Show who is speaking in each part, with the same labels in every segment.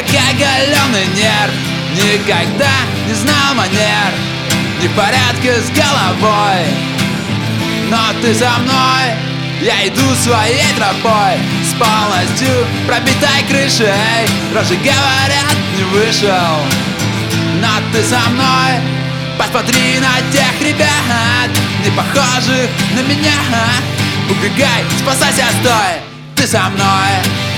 Speaker 1: оголенный нерв. Никогда не знал манер, не в порядке с головой. Но ты за мной, я иду своей тропой, с полностью пробитой крышей. Рожи говорят, не вышел, но ты со мной. Посмотри на тех ребят, не похожих на меня. Убегай, спасайся, стой, ты со мной.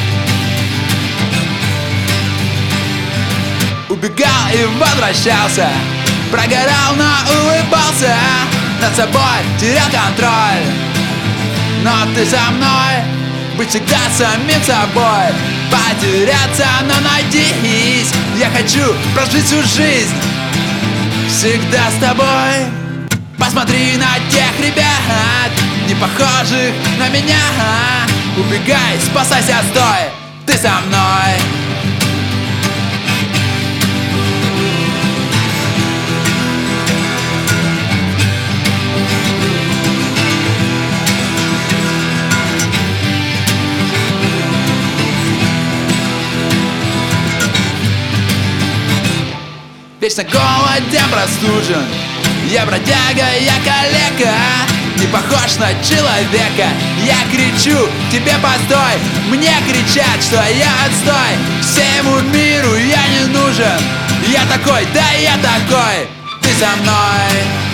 Speaker 1: Убегал и возвращался, прогорал, но улыбался, над собой терял контроль. Но ты со мной, быть всегда самим собой, потеряться, но найдись. Я хочу прожить всю жизнь всегда с тобой. Посмотри на тех ребят, не похожих на меня. Убегай, спасайся, стой, ты со мной. Вечно голоден, простужен, я бродяга, я калека, не похож на человека. Я кричу тебе постой, мне кричат, что я отстой. Всему миру я не нужен, я такой, да я такой, ты со мной.